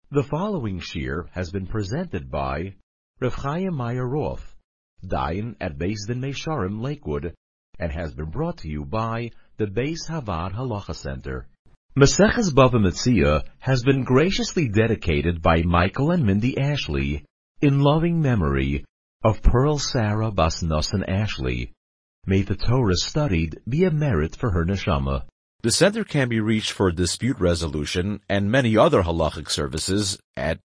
The following shir has been presented by Rav Chaim Meyer Roth, Dayan at Beis Din Meisharim, Lakewood, and has been brought to you by the Beis Havad Halacha Center. Maseches Bava Metzia has been graciously dedicated by Michael and Mindy Ashley in loving memory of Pearl Sarah Bas Nosson Ashley. May the Torah studied be a merit for her neshama. The center can be reached for dispute resolution and many other halachic services at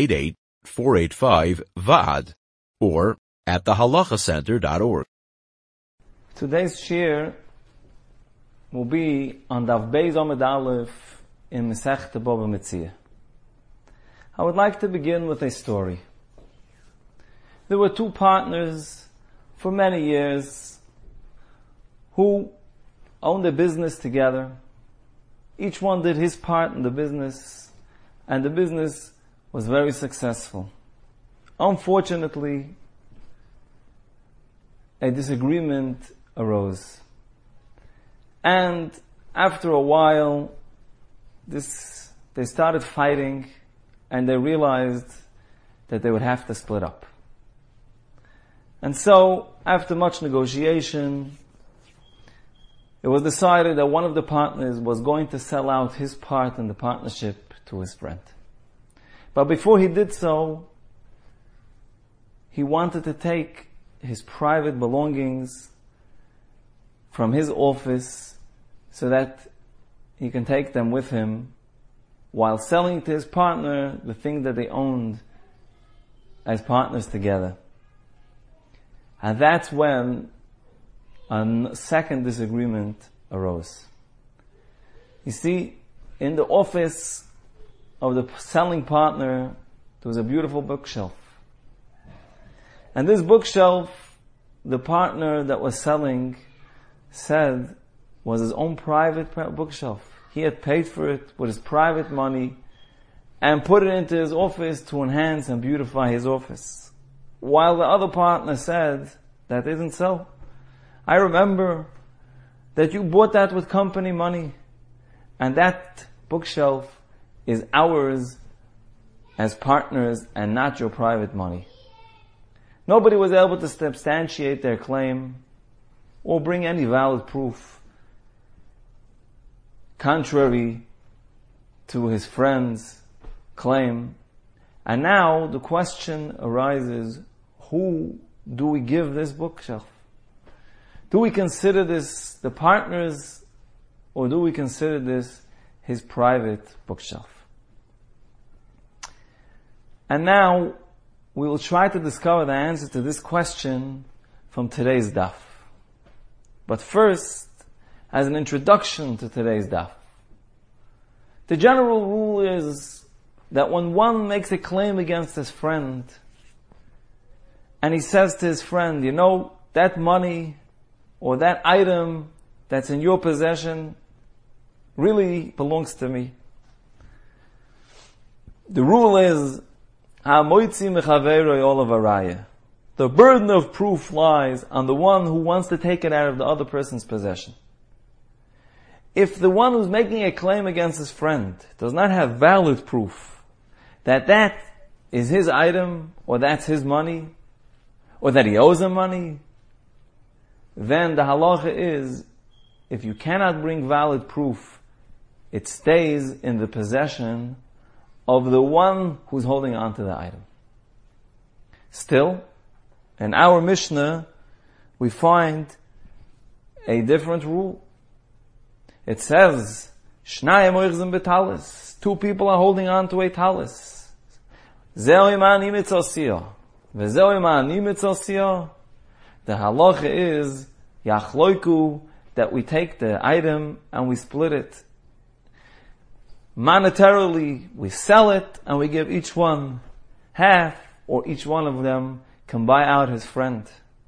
888-485-VAD or at thehalachacenter.org. Today's shir will be on Daf Beis Amud Aleph in Masechta Bava Metzia. I would like to begin with a story. There were two partners for many years who owned a business together. Each one did his part in the business, and the business was very successful. Unfortunately, a disagreement arose. And after a while, they started fighting, and they realized that they would have to split up. And so, after much negotiation, it was decided that one of the partners was going to sell out his part in the partnership to his friend. But before he did so, he wanted to take his private belongings from his office so that he can take them with him while selling to his partner the thing that they owned as partners together. And that's when a second disagreement arose. You see, in the office of the selling partner, there was a beautiful bookshelf. And this bookshelf, the partner that was selling said was his own private bookshelf. He had paid for it with his private money and put it into his office to enhance and beautify his office. While the other partner said, that isn't so. I remember that you bought that with company money, and that bookshelf is ours as partners and not your private money. Nobody was able to substantiate their claim or bring any valid proof contrary to his friend's claim. And now the question arises, who do we give this bookshelf? Do we consider this the partner's, or do we consider this his private bookshelf? And now we will try to discover the answer to this question from today's daf. But first, as an introduction to today's daf, the general rule is that when one makes a claim against his friend, and he says to his friend, you know, that money or that item that's in your possession really belongs to me. The rule is, the burden of proof lies on the one who wants to take it out of the other person's possession. If the one who's making a claim against his friend does not have valid proof that that is his item, or that's his money, or that he owes him money, then the halacha is, if you cannot bring valid proof, it stays in the possession of the one who's holding on to the item. Still, in our Mishnah, we find a different rule. It says, Shnayim oichzim betalis. Two people are holding on to a talis. Zeu imani mitzosiyah. V'zeu imani mitzosiyah. The halacha is, yachloiku, that we take the item and we split it. Monetarily, we sell it and we give each one half, or each one of them can buy out his friend.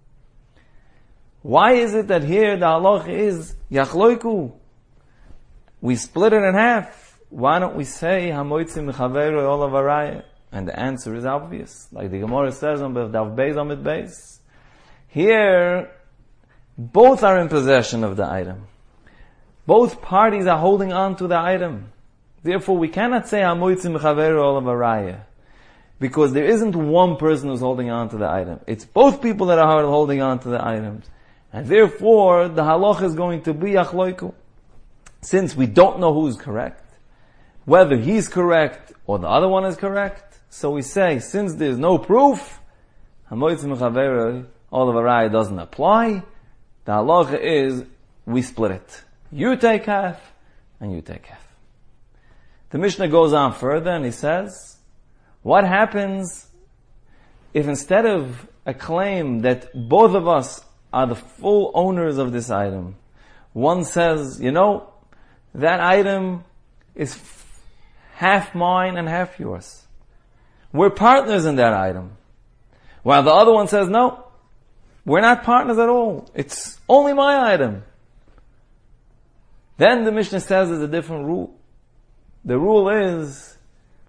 Why is it that here the halacha is yachloiku? We split it in half. Why don't we say hamoitzim mechaveru olav arayah? And the answer is obvious. Like the Gemara says on Daf Beis Amud Beis. Here, both are in possession of the item. Both parties are holding on to the item. Therefore, we cannot say Hamoitzi Mechaveru Olav Araya, because there isn't one person who's holding on to the item. It's both people that are holding on to the items. And therefore, the halacha is going to be Achloiku. Since we don't know who's correct, whether he's correct or the other one is correct, so we say, since there's no proof, Hamoitzi Mechaveru Olav Araya doesn't apply. The halacha is, we split it. You take half, and you take half. The Mishnah goes on further and he says, what happens if instead of a claim that both of us are the full owners of this item, one says, that item is half mine and half yours. We're partners in that item. While the other one says, no, we're not partners at all. It's only my item. Then the Mishnah says there's a different rule. The rule is,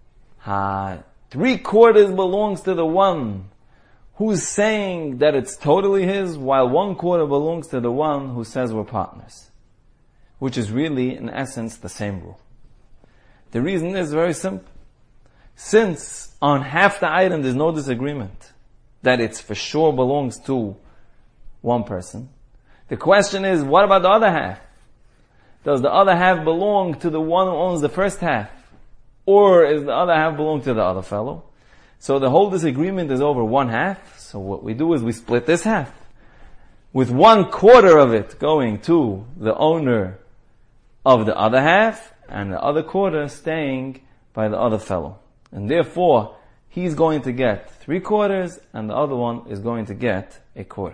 3/4 belongs to the one who's saying that it's totally his, while 1/4 belongs to the one who says we're partners. Which is really, in essence, the same rule. The reason is very simple. Since on half the item there's no disagreement that it's for sure belongs to one person, the question is, what about the other half? Does the other half belong to the one who owns the first half? Or is the other half belong to the other fellow? So the whole disagreement is over one half. So what we do is we split this half, with 1/4 of it going to the owner of the other half, and the other quarter staying by the other fellow. And therefore, he's going to get 3/4, and the other one is going to get 1/4.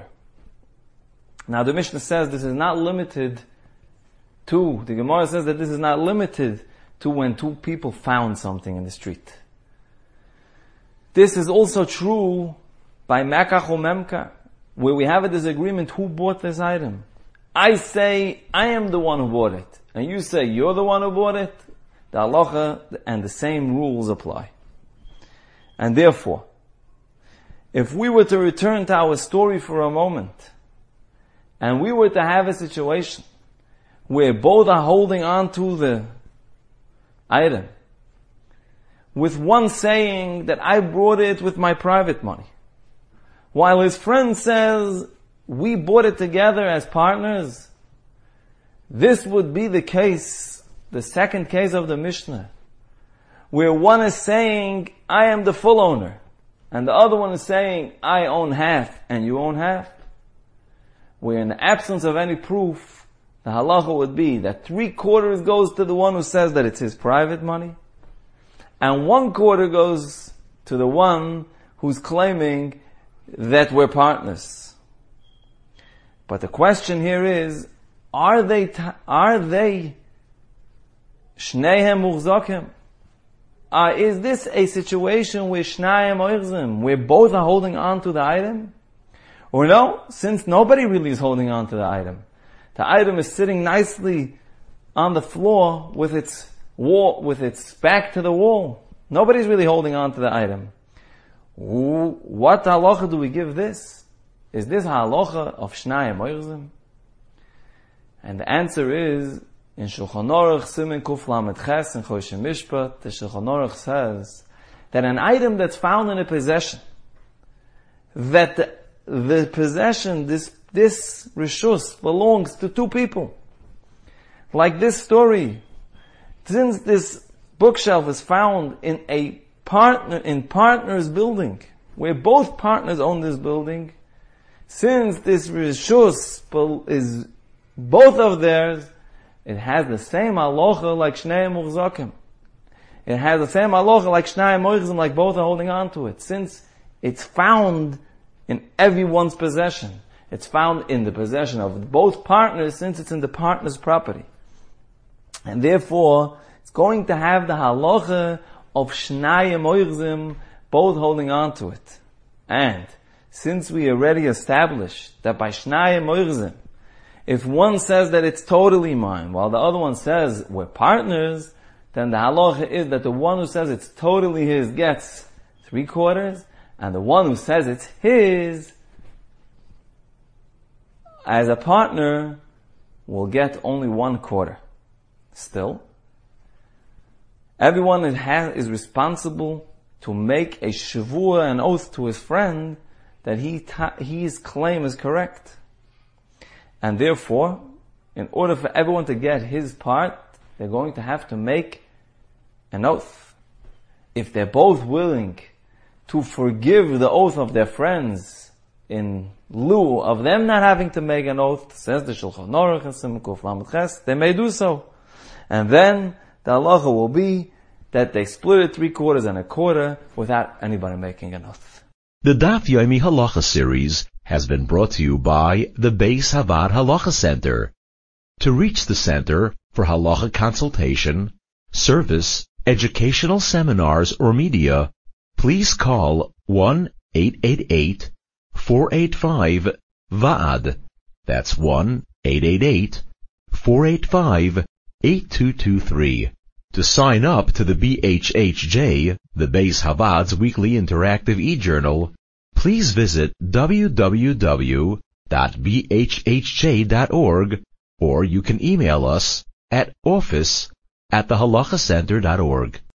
Now the Mishnah says this is not limited to, the Gemara says that this is not limited to when two people found something in the street. This is also true by Mekach or Memka, where we have a disagreement who bought this item. I say, I am the one who bought it, and you say, you're the one who bought it. The halacha and the same rules apply. And therefore, if we were to return to our story for a moment, and we were to have a situation where both are holding on to the item, with one saying that I bought it with my private money, while his friend says we bought it together as partners, this would be the case, the second case of the Mishnah, where one is saying I am the full owner, and the other one is saying I own half and you own half, where in the absence of any proof, the halacha would be that 3/4 goes to the one who says that it's his private money, and 1/4 goes to the one who's claiming that we're partners. But the question here is, are they Shneihem Muchzakim? Is this a situation where Shnayim Oirzim, where both are holding on to the item? Or no, since nobody really is holding on to the item is sitting nicely on the floor with its back to the wall. Nobody's really holding on to the item. What halacha do we give this? Is this halacha of Shnayim Oirzim? And the answer is, in Shulchan Aruch Siman Kuf Lamed Ches in Choshen Mishpat, the Shulchan Aruch says that an item that's found in a possession, that the possession, this reshus, belongs to two people. Like this story, since this bookshelf is found in partner's building, where both partners own this building, since this reshus is both of theirs, it has the same halacha like Shnei Muchzakim. It has the same halacha like Shnei Moichzim, like both are holding on to it. Since it's found in everyone's possession, it's found in the possession of both partners, since it's in the partner's property. And therefore, it's going to have the halacha of Shnei Moichzim, both holding on to it. And since we already established that by Shnei Moichzim, if one says that it's totally mine, while the other one says we're partners, then the halacha is that the one who says it's totally his gets 3/4, and the one who says it's his, as a partner, will get only 1/4. Still, Everyone is responsible to make a shavua, an oath to his friend, that his claim is correct. And therefore, in order for everyone to get his part, they're going to have to make an oath. If they're both willing to forgive the oath of their friends in lieu of them not having to make an oath, says the Shulchan Aruch in Simon Kuf Lamed Ches, they may do so. And then the halacha will be that they split it 3/4 and 1/4 without anybody making an oath. The Daf Yomi Halacha series has been brought to you by the Beis Havad Halacha Center. To reach the center for halacha consultation, service, educational seminars, or media, please call 1-888-485-VAAD. That's 1-888-485-8223. To sign up to the BHHJ, the Beis Havad's weekly interactive e-journal, please visit www.bhhj.org, or you can email us at office@thehalakhacenter.org.